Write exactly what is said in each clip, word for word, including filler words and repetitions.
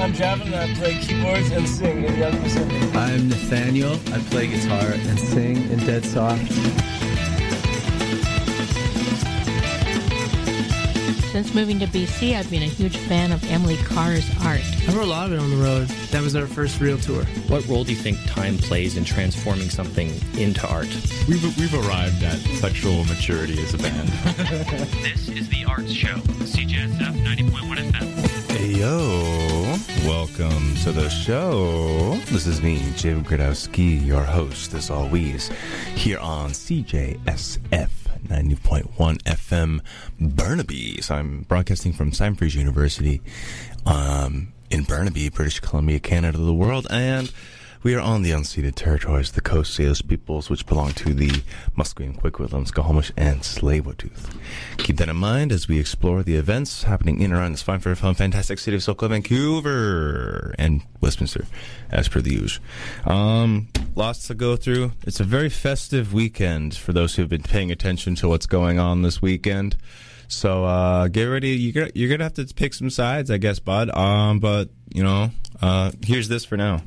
I'm Javin, and I play keyboards and sing in Young Pacific. I'm Nathaniel. I play guitar and sing in Dead Soft. Since moving to B C, I've been a huge fan of Emily Carr's art. I wrote a lot of it on the road. That was our first real tour. What role do you think time plays in transforming something into art? We've, we've arrived at sexual maturity as a band. This is The Arts Show, C J S F ninety point one F M. Hey, yo. Welcome to the show. This is me, Jim Gradowski, your host, as always, here on C J S F ninety point one F M Burnaby. So I'm broadcasting from Symfries University um, in Burnaby, British Columbia, Canada, the world, and we are on the unceded territories, the Coast Salish peoples, which belong to the Musqueam, Quiquitlam, Squamish, and Tsleil-Waututh. Keep that in mind as we explore the events happening in and around this fine, very fun, fantastic city of SoCal, Vancouver, and Westminster, as per the usual. Um, lots to go through. It's a very festive weekend for those who have been paying attention to what's going on this weekend. So uh, get ready. You're gonna, you're gonna have to pick some sides, I guess, bud. Um, but you know, uh, here's this for now.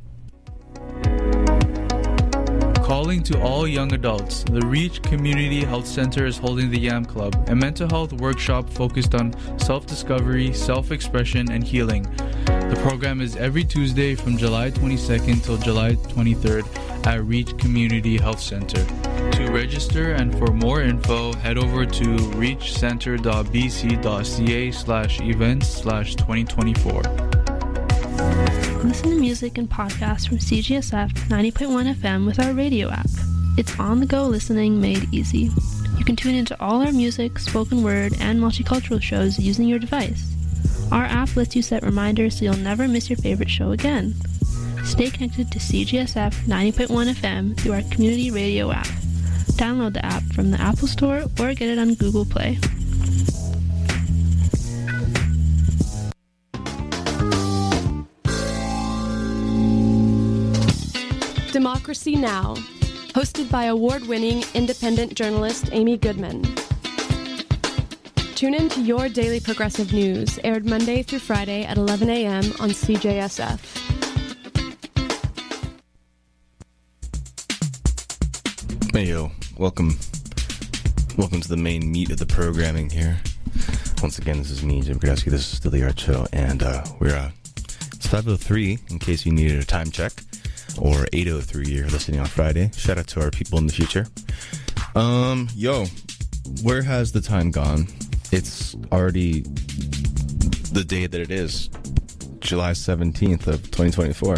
Calling to all young adults, the Reach Community Health Center is holding the YAM Club, a mental health workshop focused on self-discovery, self-expression, and healing. The program is every Tuesday from July twenty-second till July twenty-third at Reach Community Health Center. To register and for more info, head over to reachcenter.bc.ca slash events slash 2024. Listen to music and podcasts from C G S F ninety point one F M with our radio app. It's on-the-go listening made easy. You can tune into all our music, spoken word, and multicultural shows using your device. Our app lets you set reminders so you'll never miss your favorite show again. Stay connected to C G S F ninety point one F M through our community radio app. Download the app from the Apple Store or get it on Google Play. Democracy Now!, hosted by award-winning independent journalist Amy Goodman. Tune in to Your Daily Progressive News, aired Monday through Friday at eleven a.m. on C J S F. Hey, yo. Welcome. Welcome to the main meat of the programming here. Once again, this is me, Jim Gradowski. This is still the Art Show, and uh, we're, uh, it's five oh three, in case you needed a time check. Or eight oh three, you're listening on Friday. Shout out to our people in the future. Um, yo, where has the time gone? It's already the day that it is, July seventeenth of twenty twenty-four.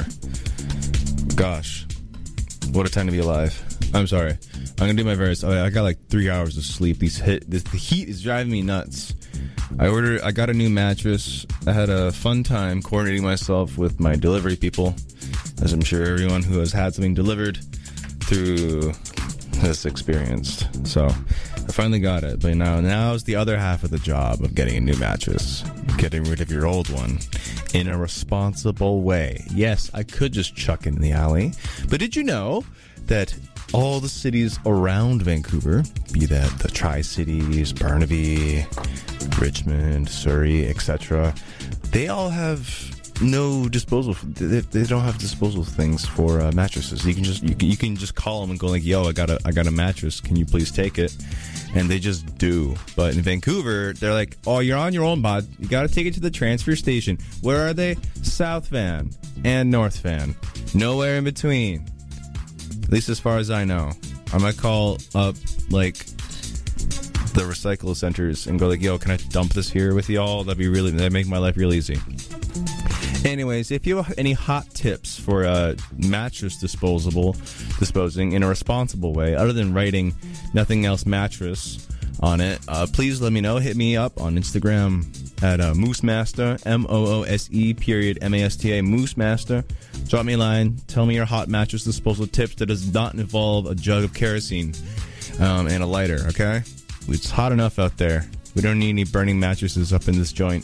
Gosh, what a time to be alive. I'm sorry. I'm going to do my very... I got like three hours of sleep. These hit, this, the heat is driving me nuts. I ordered... I got a new mattress. I had a fun time coordinating myself with my delivery people, as I'm sure everyone who has had something delivered through has experienced. So I finally got it. But now, now's the other half of the job of getting a new mattress. Getting rid of your old one in a responsible way. Yes, I could just chuck it in the alley. But did you know that all the cities around Vancouver, be that the Tri-Cities, Burnaby, Richmond, Surrey, et cetera, they all have no disposal. They, they don't have disposal things for uh, mattresses. You can just you can, you can just call them and go like, "Yo, I got a I got a mattress. Can you please take it?" And they just do. But in Vancouver, they're like, "Oh, you're on your own, bud. You got to take it to the transfer station." Where are they? South Van and North Van. Nowhere in between. At least as far as I know. I might call up like the recycle centers and go like, "Yo, can I dump this here with y'all?" That'd be really that'd make my life real easy. Anyways, if you have any hot tips for uh, mattress disposable disposing in a responsible way, other than writing "nothing else mattress" on it, uh, please let me know. Hit me up on Instagram at uh, Moosemaster, M O O S E period M A S T A, Moosemaster. Drop me a line. Tell me your hot mattress disposal tips that does not involve a jug of kerosene um, and a lighter. Okay, it's hot enough out there. We don't need any burning mattresses up in this joint.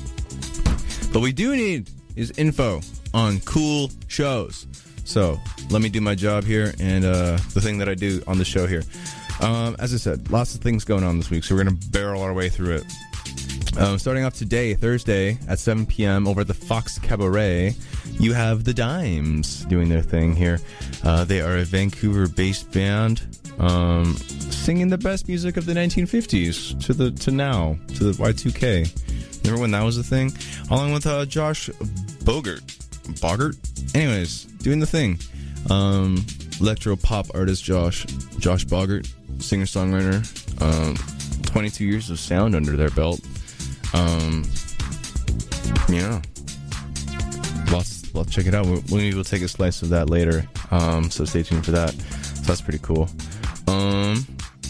But we do need is info on cool shows. So let me do my job here and uh, the thing that I do on the show here. Um, as I said, lots of things going on this week, so we're going to barrel our way through it. Um, starting off today, Thursday, at seven p.m. over at the Fox Cabaret, you have the Dimes doing their thing here. Uh, they are a Vancouver-based band um, singing the best music of the nineteen fifties to the to now, to the Y two K. Remember when that was a thing? Along with uh, Josh Bogert. Bogert? Anyways, doing the thing. Um, electro-pop artist Josh Josh Bogert, singer-songwriter. Um, twenty-two years of sound under their belt. Um, yeah. Lots, let's check it out. We'll, maybe we'll take a slice of that later. Um, so stay tuned for that. So that's pretty cool. Um,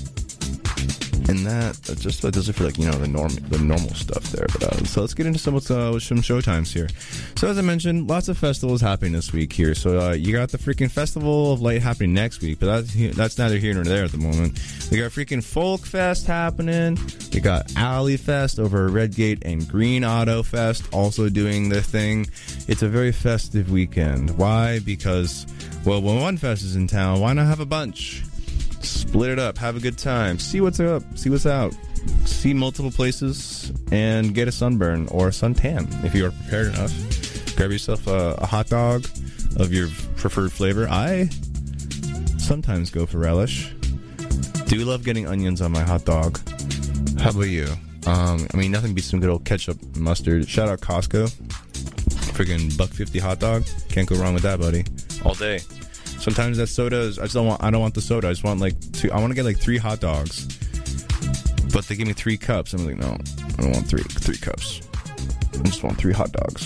and that, that just that does it for like, you know, the norm, the normal stuff there. But uh, so let's get into some, uh, some showtimes here. So as I mentioned, lots of festivals happening this week here. So uh, you got the freaking Festival of Light happening next week, but that's that's neither here nor there at the moment. We got freaking Folk Fest happening. We got Alley Fest over at Redgate and Green Auto Fest also doing their thing. It's a very festive weekend. Why? Because, well, when one fest is in town, why not have a bunch? Split it up, have a good time, see what's up, see what's out, see multiple places, and get a sunburn or a suntan if you are prepared enough. Grab yourself a, a hot dog of your preferred flavor. I sometimes go for relish. Do love getting onions on my hot dog. How about you? Um, I mean, nothing beats some good old ketchup and mustard. Shout out Costco. Friggin' buck fifty hot dog. Can't go wrong with that, buddy. All day. Sometimes that soda is, I just don't want, I don't want the soda. I just want like two, I want to get like three hot dogs. But they give me three cups. I'm like, no, I don't want three, three cups. I just want three hot dogs.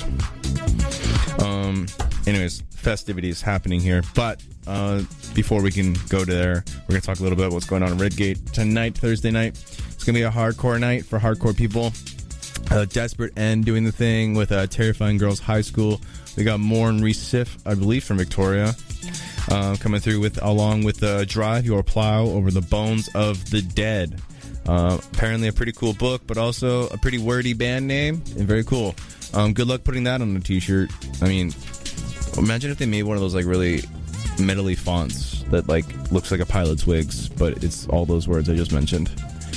Um, anyways, festivities happening here. But, uh, before we can go to there, we're going to talk a little bit about what's going on in Redgate tonight, Thursday night. It's going to be a hardcore night for hardcore people. Uh, Desperate End doing the thing with uh, Terrifying Girls High School. We got Morn Resif, I believe, from Victoria. Uh, coming through with along with uh, Drive Your Plow Over the Bones of the Dead. Uh, apparently a pretty cool book, but also a pretty wordy band name and very cool. Um, good luck putting that on a t-shirt. I mean, imagine if they made one of those like really metally fonts that like looks like a pilot's wigs, but it's all those words I just mentioned.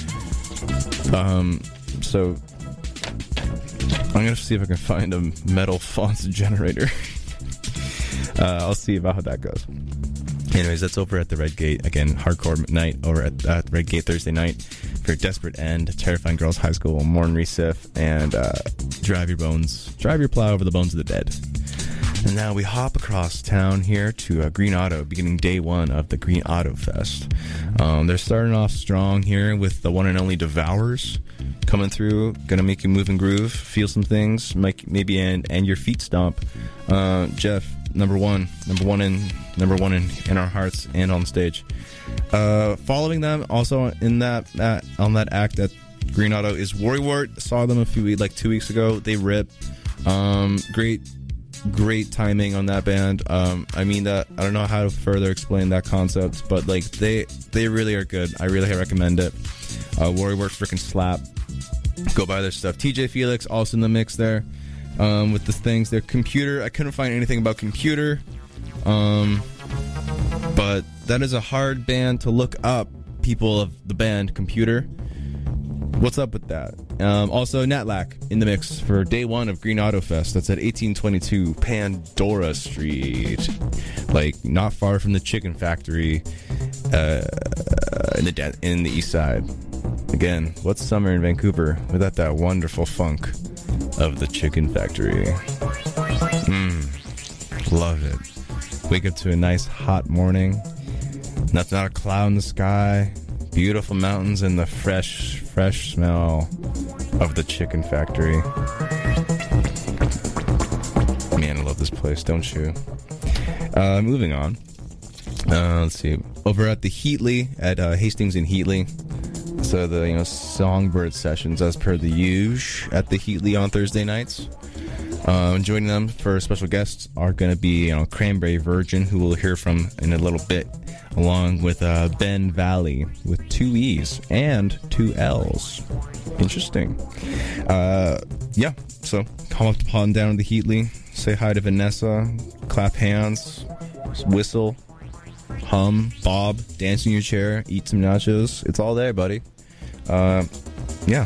Um, so I'm gonna see if I can find a metal fonts generator. Uh, I'll see about how that goes. Anyways, that's over at the Redgate. Again, hardcore night over at uh, Redgate Thursday night for Desperate End, Terrifying Girls High School, Morn Resif, and uh, Drive Your Bones, Drive Your Plow Over the Bones of the Dead. And now we hop across town here to uh, Green Auto, beginning day one of the Green Auto Fest. Um, they're starting off strong here with the one and only Devours coming through, gonna make you move and groove, feel some things, make, maybe and and your feet stomp. Uh, Jeff, number one, number one in number one in, in our hearts and on stage. Uh, following them, also in that, that on that act at Green Auto is Worrywart. Saw them a few like two weeks ago. They rip. Um, great. Great timing on that band. Um, I mean that I don't know how to further explain that concept, but like they they really are good. I really recommend it. Uh, Worrywart freaking slap. Go buy their stuff. T J Felix also in the mix there um, with the things. Their Computer. I couldn't find anything about Computer, um, but that is a hard band to look up. People of the band Computer. What's up with that? Um, also, Natlac in the mix for day one of Green Auto Fest. That's at eighteen twenty-two Pandora Street. Like, not far from the Chicken Factory uh, in the in the east side. Again, what's summer in Vancouver without that wonderful funk of the Chicken Factory? Mmm, love it. Wake up to a nice hot morning. Not, not a cloud in the sky. Beautiful mountains and the fresh, fresh smell of the Chicken Factory. Man, I love this place, don't you? Uh, moving on. Uh, let's see. Over at the Heatley, at uh, Hastings and Heatley. So the, you know, Songbird sessions as per the usual at the Heatley on Thursday nights. Uh, joining them for special guests are going to be, you know, Cranberry Virgin, who we'll hear from in a little bit, along with uh, Ben Valley with two E's and two L's. Interesting. Uh, yeah, so come up upon down to Heatley, say hi to Vanessa, clap hands, whistle, hum, bob, dance in your chair, eat some nachos. It's all there, buddy. Uh, yeah.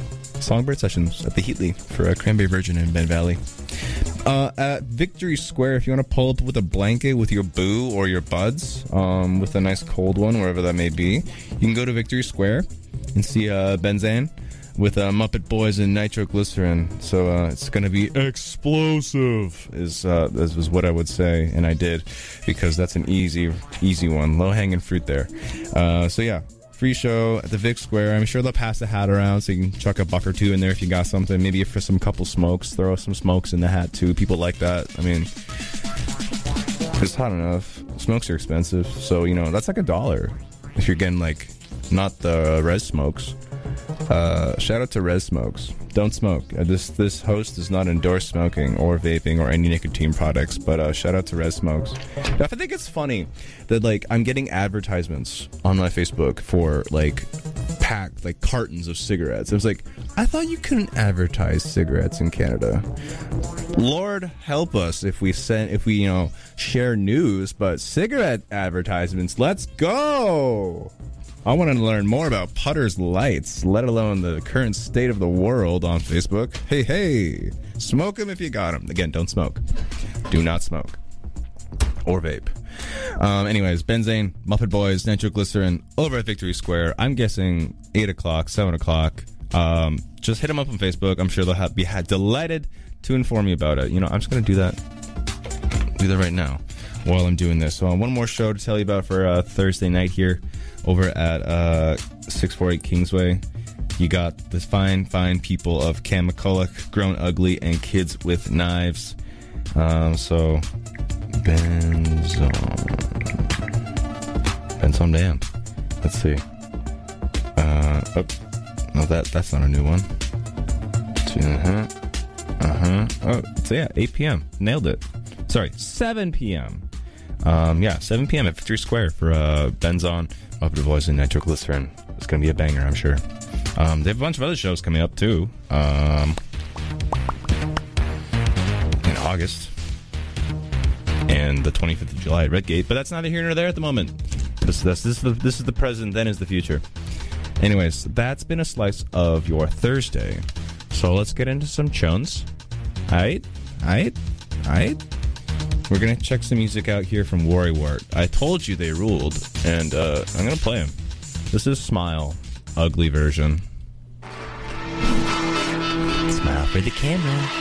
Songbird Sessions at the Heatley for a Cranberry Virgin in Ben Valley. Uh, at Victory Square, if you want to pull up with a blanket with your boo or your buds, um, with a nice cold one, wherever that may be, you can go to Victory Square and see uh, Benzane with uh, Muppet Boys and Nitroglycerin. So uh, it's going to be explosive, is uh, is is what I would say, and I did, because that's an easy, easy one, low-hanging fruit there. Uh, so yeah. Free show at the Vic Square. I'm sure they'll pass the hat around so you can chuck a buck or two in there if you got something. Maybe for some couple smokes, throw some smokes in the hat too. People like that. I mean, it's hot enough. Smokes are expensive, so you know that's like a dollar if you're getting like not the Res Smokes. Uh, shout out to Res Smokes. Don't smoke. Uh, this this host does not endorse smoking or vaping or any nicotine products, but uh, shout out to Res Smokes. I think it's funny that like I'm getting advertisements on my Facebook for like packed like cartons of cigarettes. I was like, I thought you couldn't advertise cigarettes in Canada. Lord help us if we send if we you know share news, but cigarette advertisements. Let's go. I want to learn more about Putter's Lights, let alone the current state of the world on Facebook. Hey, hey, smoke them if you got them. Again, don't smoke. Do not smoke. Or vape. Um, anyways, Benzane, Muppet Boys, Nitroglycerin, over at Victory Square. I'm guessing eight o'clock, seven o'clock. Um, just hit them up on Facebook. I'm sure they'll have, be delighted to inform you about it. You know, I'm just going to do that. Do that right now while I'm doing this. So uh, one more show to tell you about for uh, Thursday night here. Over at uh, six forty-eight Kingsway, you got the fine, fine people of Cam McCulloch, Grown Ugly, and Kids with Knives. Um, so, Benzone. Benzone Band. Let's see. Uh, oh, no, that that's not a new one. Uh-huh. Uh-huh. Oh, so yeah, eight p.m. Nailed it. Sorry, seven p.m. Um, yeah, seven p.m. at Victory Square for uh, Benzone, Muppet Boys, and Nitroglycerin. It's going to be a banger, I'm sure. Um, they have a bunch of other shows coming up, too. Um, in August. And the twenty-fifth of July at Redgate. But that's neither here nor there at the moment. This, this, this, is the, this is the present, then is the future. Anyways, that's been a slice of your Thursday. So let's get into some tunes. Aight? Aight? Aight? We're going to check some music out here from Worrywart. I told you they ruled, and uh, I'm going to play them. This is Smile, ugly version. Smile for the camera.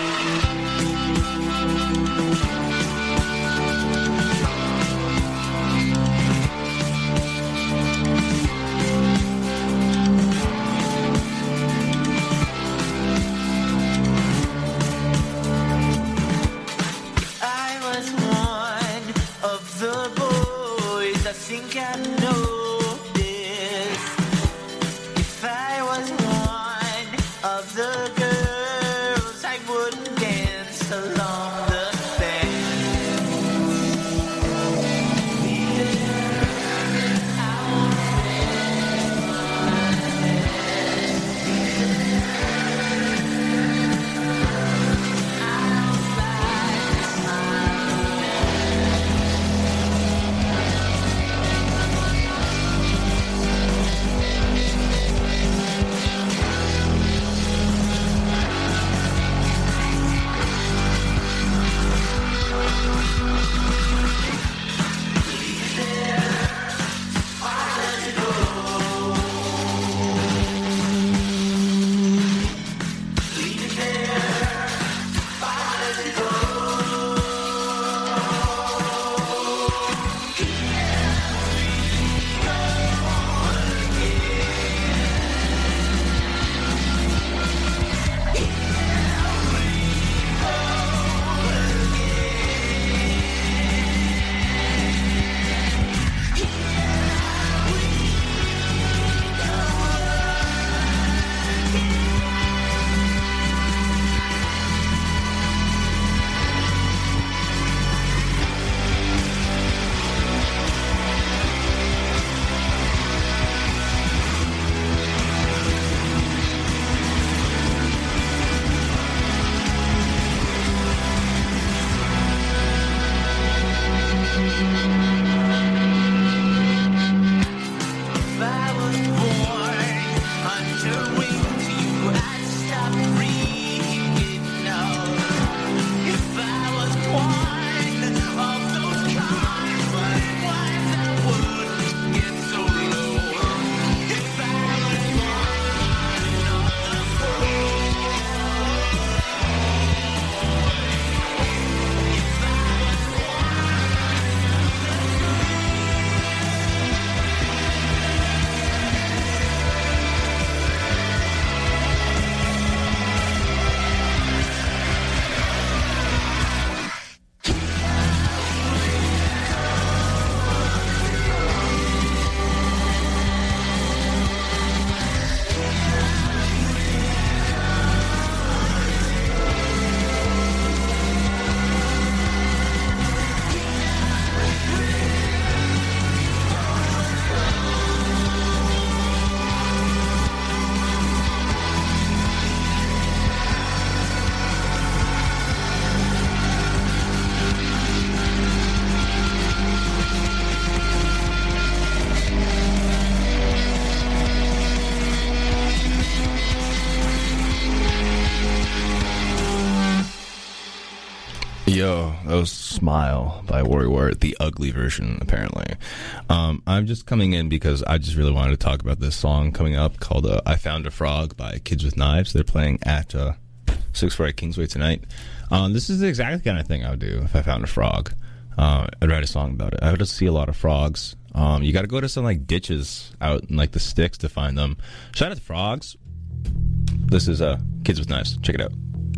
Yo, that was Smile by Worry Wart, the ugly version, apparently. Um, I'm just coming in because I just really wanted to talk about this song coming up called uh, I Found a Frog by Kids with Knives. They're playing at uh, six forty Kingsway tonight. Um, this is the exact kind of thing I would do if I found a frog. Uh, I'd write a song about it. I would see a lot of frogs. Um, you got to go to some like ditches out in like the sticks to find them. Shout out to frogs. This is uh, Kids with Knives. Check it out.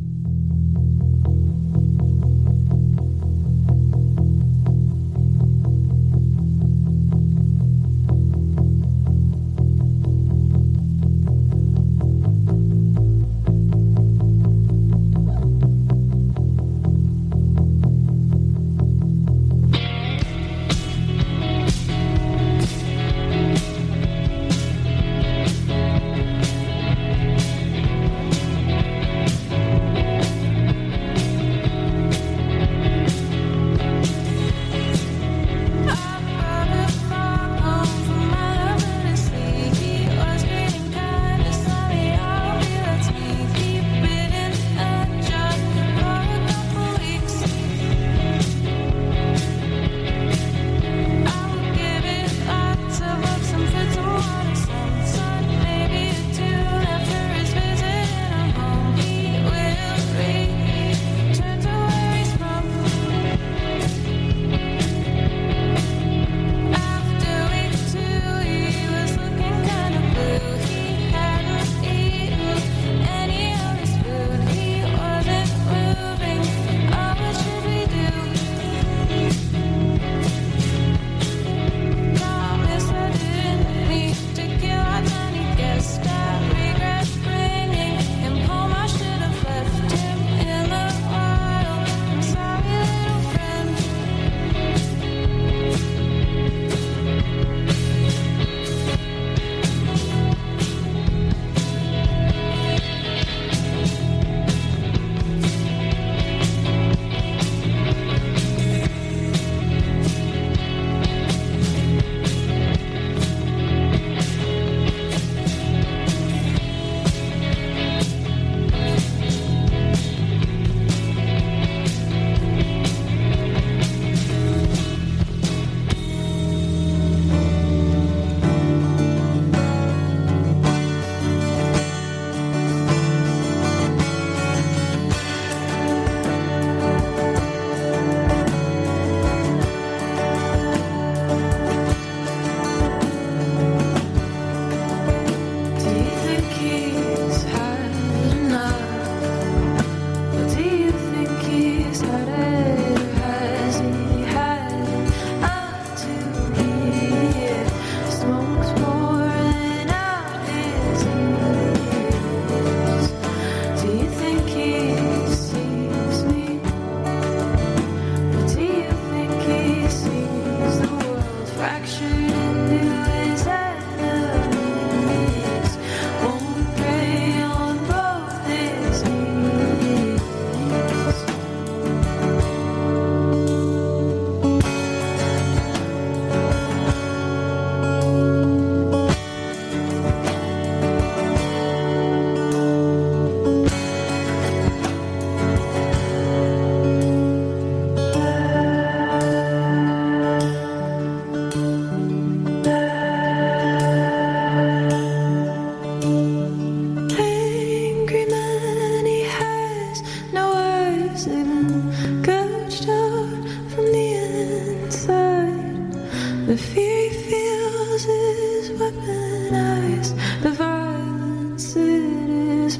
The fear he feels is weaponized. The violence, it is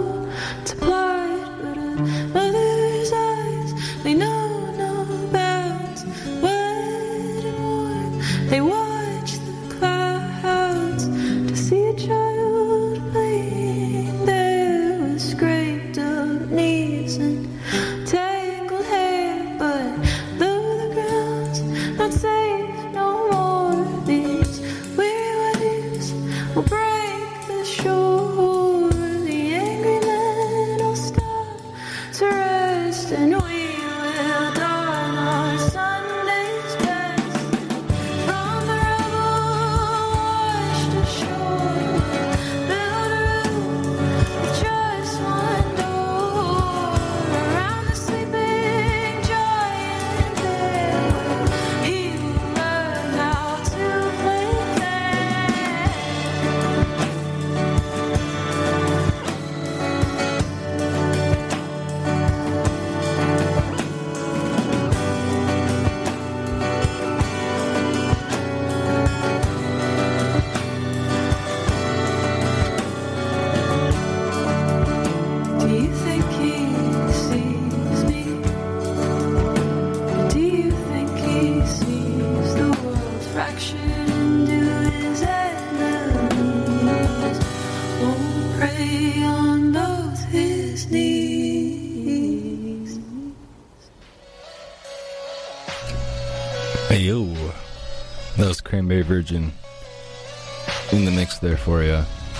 multiplied. But in others' eyes, they know no bounds. Wet and warm, they watch the clouds to see a child playing there with scraped up knees and tangled hair. But though the ground's not safe no more, Hey, yo. That was Cranberry Virgin in the mix there for you.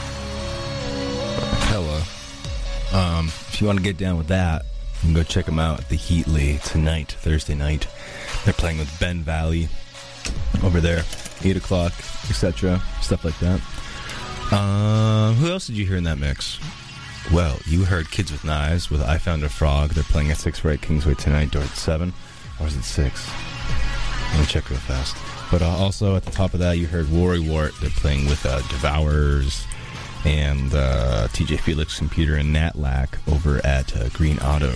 Hella. Um, if you want to get down with that, you can go check them out at the Heatley tonight, Thursday night. They're playing with Ben Valley over there, eight o'clock, et cetera. Stuff like that. Uh, who else did you hear in that mix? Well, you heard Kids with Knives with I Found a Frog. They're playing at six forty-eight Kingsway tonight, door at seven. Or is it six? Let me check real fast. But uh, also at the top of that, you heard Rory Wart. They're playing with uh, Devourers and uh, T J Felix Computer and Nat Lack over at uh, Green Auto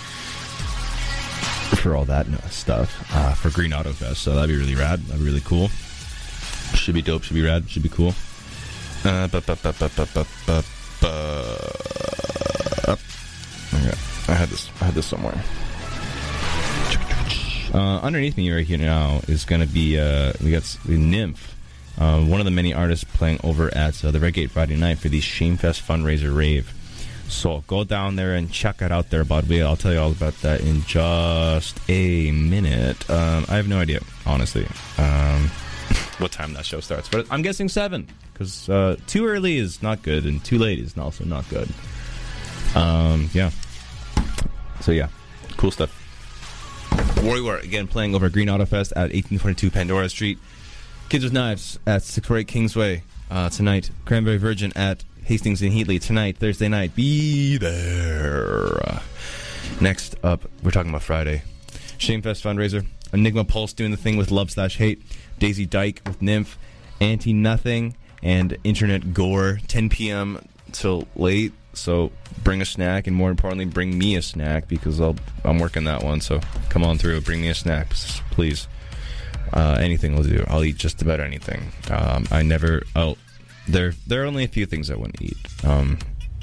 for all that stuff uh, for Green Auto Fest. So that'd be really rad. That'd be really cool. Should be dope. Should be rad. Should be cool. Uh, bu- bu- bu- bu- bu- bu- bu- bu- okay. I had this. I had this somewhere. Uh, underneath me right here now is going to be uh, we got Nymph, uh, one of the many artists playing over at uh, the Red Gate Friday night for the Shamefest fundraiser rave. So go down there and check it out there, Budway. I'll tell you all about that in just a minute. Um, I have no idea, honestly, um, what time that show starts, but I'm guessing seven because uh, too early is not good and too late is also not good. Um, yeah. So yeah, cool stuff. Warrior again playing over Green Auto Fest at eighteen twenty-two Pandora Street. Kids with Knives at six forty-eight Kingsway uh, tonight. Cranberry Virgin at Hastings and Heatley tonight, Thursday night. Be there. Next up, we're talking about Friday. Shamefest fundraiser. Enigma Pulse doing the thing with Love Slash Hate. Daisy Dyke with Nymph. Anti Nothing and Internet Gore. ten p.m. till late. So bring a snack, and more importantly, bring me a snack because I'll, I'm working that one. So come on through, bring me a snack, please. Uh, anything will do. I'll eat just about anything. Um, I never. I'll. There, there are only a few things I wouldn't eat. Um,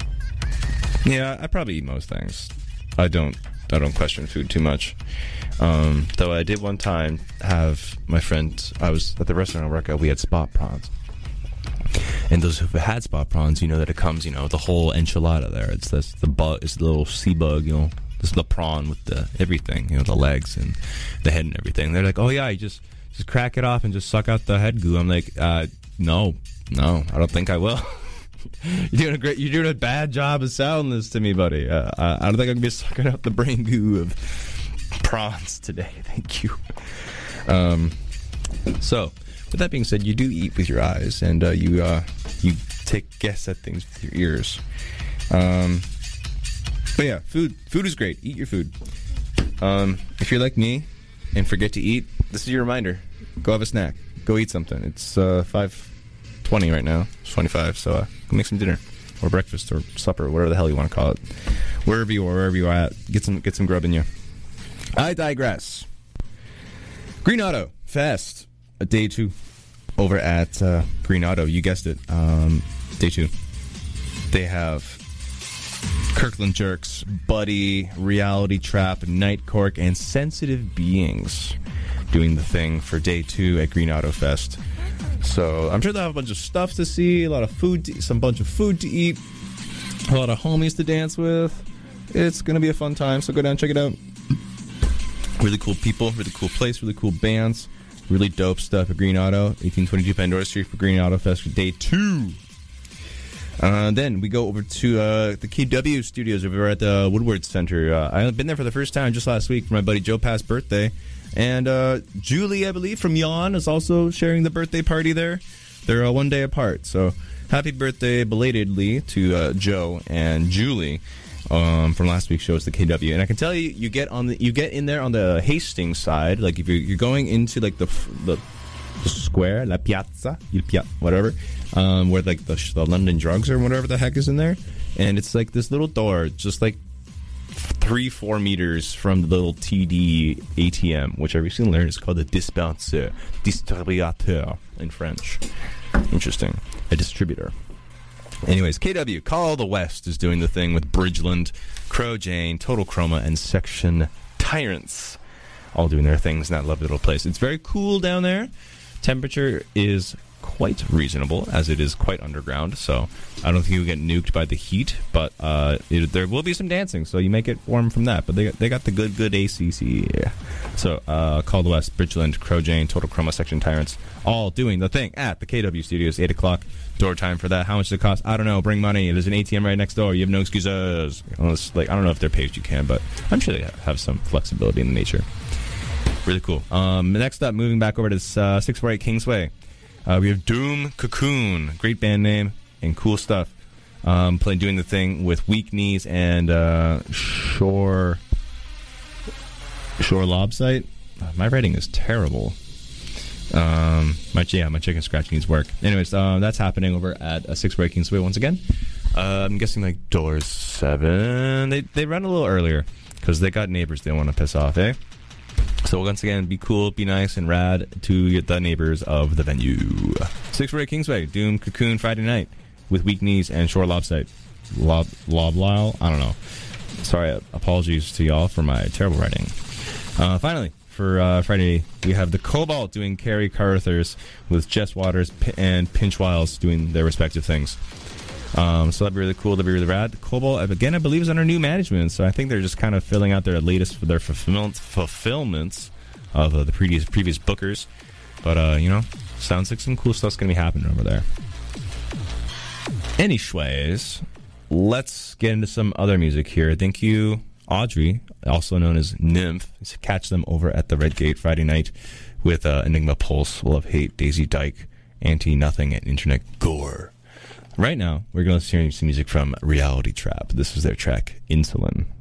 yeah, I probably eat most things. I don't. I don't question food too much. Um, though I did one time have my friend. I was at the restaurant I work at. We had spot prawns. And those who've had spot prawns, you know that it comes, you know, the whole enchilada there. It's this, the bug, it's the little sea bug, you know, this the prawn with the everything, you know, the legs and the head and everything. They're like, oh yeah, you just just crack it off and just suck out the head goo. I'm like, uh, no, no, I don't think I will. You're doing a great, you're doing a bad job of selling this to me, buddy. Uh, I don't think I'm gonna be sucking out the brain goo of prawns today. Thank you. Um, so. With that being said, you do eat with your eyes, and uh, you uh, you take guess at things with your ears. Um, but yeah, food food is great. Eat your food. Um, if you're like me and forget to eat, this is your reminder. Go have a snack. Go eat something. It's uh, five twenty right now. It's twenty-five, so uh, go make some dinner or breakfast or supper, whatever the hell you want to call it. Wherever you are, wherever you are at, get some get some grub in you. I digress. Green Auto Fest. A day two over at uh, Green Auto. You guessed it. Um, day two. They have Kirkland Jerks, Buddy, Reality Trap, Night Cork, and Sensitive Beings doing the thing for day two at Green Auto Fest. So I'm sure they'll have a bunch of stuff to see, a lot of food, to, some bunch of food to eat, a lot of homies to dance with. It's going to be a fun time, so go down and check it out. Really cool people, really cool place, really cool bands. Really dope stuff at Green Auto, eighteen twenty-two Pandora Street for Green Auto Fest for day two. Uh, then we go over to uh, the K W studios over at the Woodward Center. Uh, I've been there for the first time just last week for my buddy Joe Pass' birthday. And uh, Julie, I believe, from Yawn is also sharing the birthday party there. They're uh, one day apart. So happy birthday belatedly to uh, Joe and Julie. Um, from last week's show is the K W, and I can tell you, you get on the, you get in there on the Hastings side, like if you're, you're going into like the the, the square, la piazza, il pia, whatever, um, where like the, the London Drugs or whatever the heck is in there, and it's like this little door, just like three, four meters from the little T D A T M, which I recently learned is called the dispensaire, distributeur in French. Interesting, a distributor. Anyways, K W, Call the West is doing the thing with Bridgeland, Crow Jane, Total Chroma, and Section Tyrants. All doing their things in that lovely little place. It's very cool down there. Temperature is quite reasonable, as it is quite underground, so I don't think you'll get nuked by the heat, but uh, it, there will be some dancing, so you may get warm from that, but they, they got the good, good A C C. Yeah. So, uh, Call the West, Bridgeland, Crow Jane, Total Chroma, Section Tyrants, all doing the thing at the K W Studios, eight o'clock, door time for that. How much does it cost? I don't know. Bring money. There's an A T M right next door. You have no excuses. Unless, like, I don't know if they're paid, you can, but I'm sure they have some flexibility in the nature. Really cool. Um, next up, moving back over to uh, six forty-eight Kingsway, uh, we have Doom Cocoon. Great band name and cool stuff. Um, playing, doing the thing with Weak Knees and uh, Shore Shore Lobsite. Uh, my writing is terrible. Um, my yeah, my chicken scratch needs work. Anyways, uh, that's happening over at uh, six forty-eight Kingsway once again. Uh, I'm guessing like door seven. They they run a little earlier because they got neighbors they want to piss off, eh? So once again, be cool, be nice, and rad to the neighbors of the venue. six forty-eight Kingsway, Doom Cocoon Friday night with Weak Knees and Shore Lobsite. Lob Loblile? I don't know. Sorry, apologies to y'all for my terrible writing. Uh, finally, for uh, Friday, we have the Cobalt doing Carrie Carruthers with Jess Waters and Pinch Wiles doing their respective things. Um, so that'd be really cool. That'd be really rad. Cobalt, again, I believe, is under new management, so I think they're just kind of filling out their latest for their fulfillment, fulfillments of uh, the previous previous bookers. But, uh, you know, sounds like some cool stuff's going to be happening over there. Anyways, let's get into some other music here. Thank you, Audrey, also known as Nymph. Catch them over at the Red Gate Friday night with uh, Enigma Pulse, Love Hate, Daisy Dyke, Anti-Nothing, and Internet Gore. Right now, we're going to hear some music from Reality Trap. This is their track, Insulin.